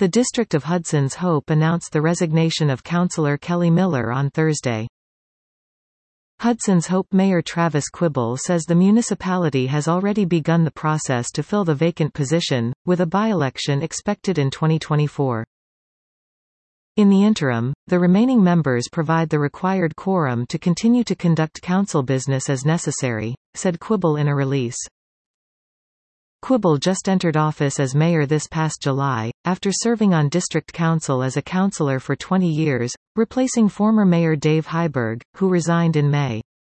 The District of Hudson's Hope announced the resignation of Councillor Kelly Miller on Thursday. Hudson's Hope Mayor Travis Quibble says the municipality has already begun the process to fill the vacant position, with a by-election expected in 2024. In the interim, the remaining members provide the required quorum to continue to conduct council business as necessary, said Quibble in a release. Quibble just entered office as mayor this past July, after serving on district council as a councillor for 20 years, replacing former mayor Dave Heiberg, who resigned in May.